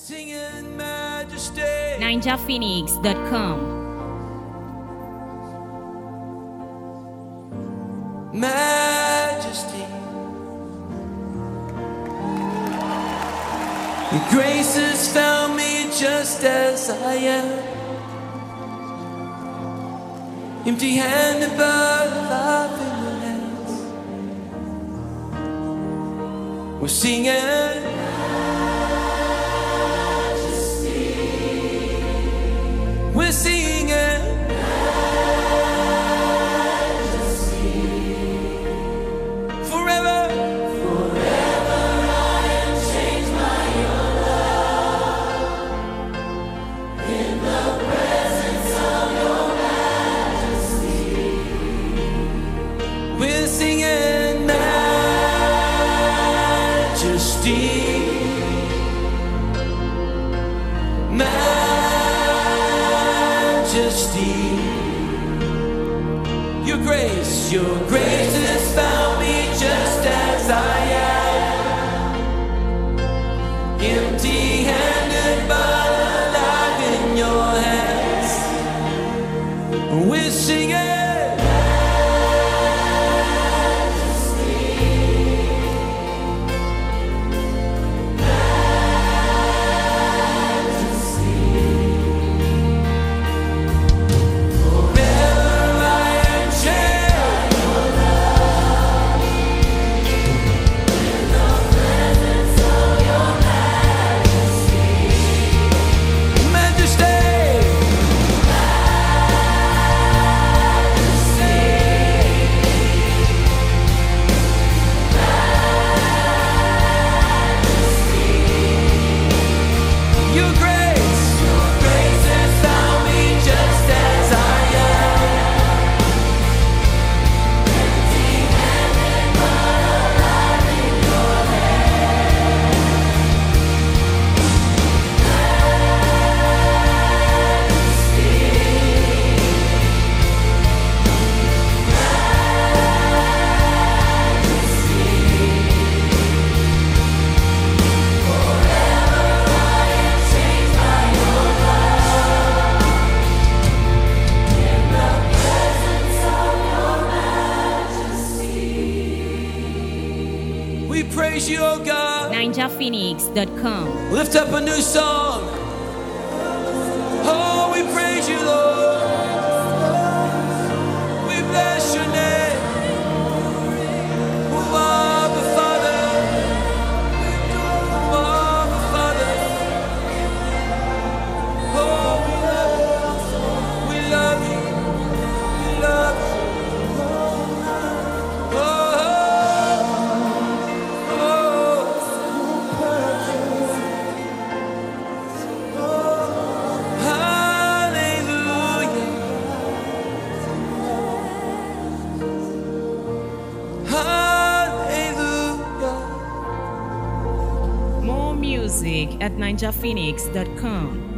Singing majesty. NinjaPhoenix.com. Majesty. Your grace has found me just as I am, empty-handed but alive in your hands. We're singing majesty. We're singing majesty. Forever. We're singing majesty, majesty. Your grace has found me just as I am, empty-handed but alive in your hands. We're singing we praise you, oh God. NinjaPhoenix.com. Lift up a new song. Oh, we praise you, Lord. We bless your name. Oh, Abba, Father. Oh, Abba, Father. Oh, we love you. We love you. Oh, More music at NinjaPhoenix.com.